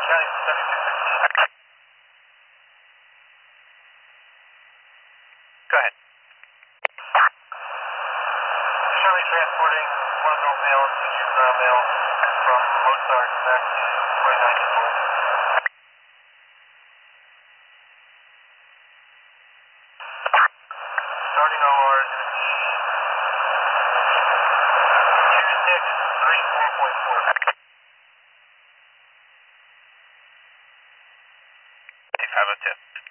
County 7260. Go ahead. Currently transporting one adult male and two juvenile males from Mozart back to 29th and North. Starting OR is going to be 2634.4. 502.